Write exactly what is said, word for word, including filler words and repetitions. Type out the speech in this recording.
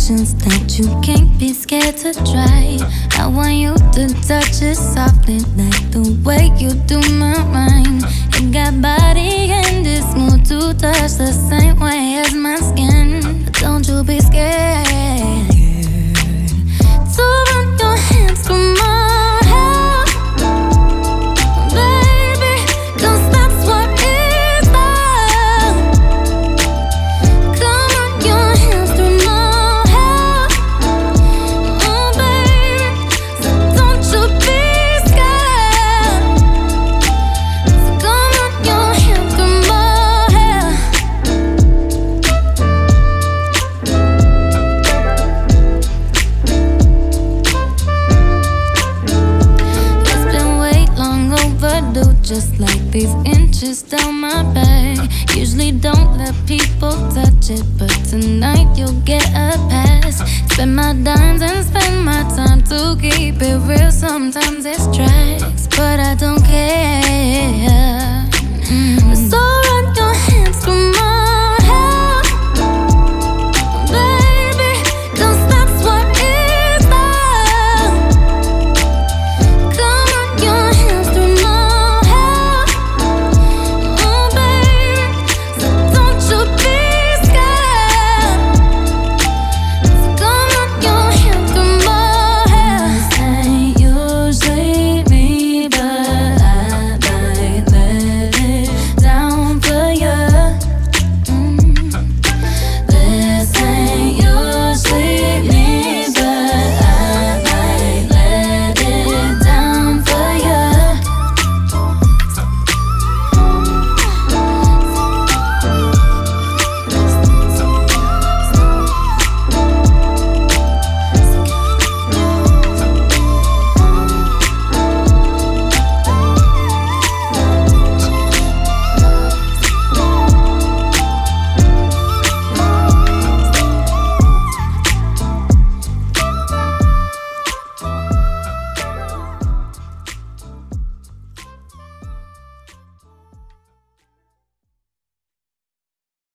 emotions that you can't be scared to try. I want you to touch it softly, like the way you do my mind. You got body and it's smooth to touch the same way as my skin. Don't you be scared to run your hands through my hair, baby, 'cause that's what it's for. Come on, your hands through my hair, oh baby, so don't you be scared. So come on, your hands through my hair. It's been way long overdue, just like these inches down my back. Usually don't let people touch it, but tonight you'll get a pass. Spend my dimes and spend my time to keep it real. Sometimes it's trash.